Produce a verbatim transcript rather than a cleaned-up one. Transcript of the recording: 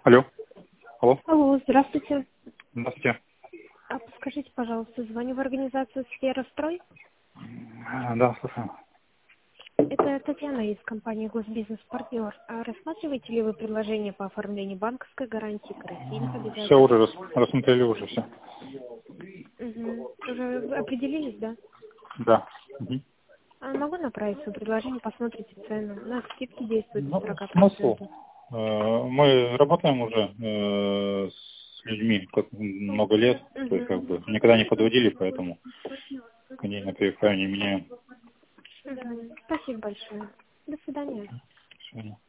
Алло. Алло. Алло, здравствуйте. Здравствуйте. А подскажите, пожалуйста, звоню в организацию «Сфера строй». А, Да, слушаю. Это Татьяна из компании «Госбизнес-партнер». А рассматриваете ли вы предложение по оформлению банковской гарантии, карантинных Все обязательств? уже рас- рассмотрели уже все. Угу. Уже определились, да? Да. Мгм. А могу направить свое предложение, посмотрите цену. У нас скидки действуют до Ну, сорока смысл? процентов. Э, Мы работаем уже э, с людьми как много лет, то есть как Угу. бы никогда не подводили, поэтому коней на переправе не меняем. Угу. Спасибо большое. До свидания. Всё.